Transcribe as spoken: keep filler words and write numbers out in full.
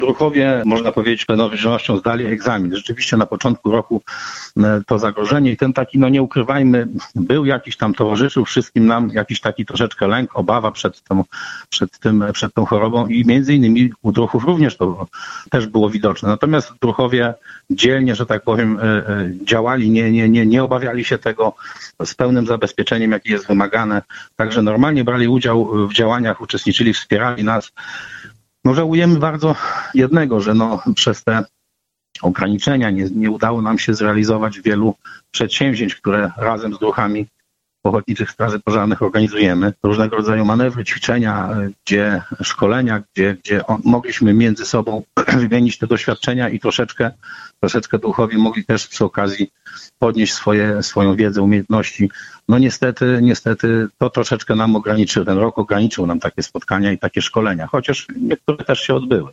druhowie, można powiedzieć, pewnością zdali egzamin. Rzeczywiście na początku roku to zagrożenie i ten taki, no nie ukrywajmy, był jakiś tam, towarzyszył wszystkim nam jakiś taki troszeczkę lęk, obawa przed tą, przed tym, przed tą chorobą i między innymi u druhów również to też było widoczne. Natomiast druhowie dzielnie, że tak powiem, działali, nie, nie, nie, nie obawiali się tego, z pełnym zabezpieczeniem, jakie jest wymagane. Także normalnie brali udział w działaniach, uczestniczyli, wspierali nas. No żałujemy bardzo jednego, że no przez te ograniczenia nie, nie udało nam się zrealizować wielu przedsięwzięć, które razem z druhami Ochotniczych Straży Pożarnych organizujemy. Różnego rodzaju manewry, ćwiczenia, gdzie szkolenia, gdzie, gdzie on, mogliśmy między sobą wymienić te doświadczenia i troszeczkę, troszeczkę druhowie mogli też przy okazji podnieść swoje, swoją wiedzę, umiejętności. No niestety, niestety to troszeczkę nam ograniczyło. Ten rok ograniczył nam takie spotkania i takie szkolenia, chociaż niektóre też się odbyły.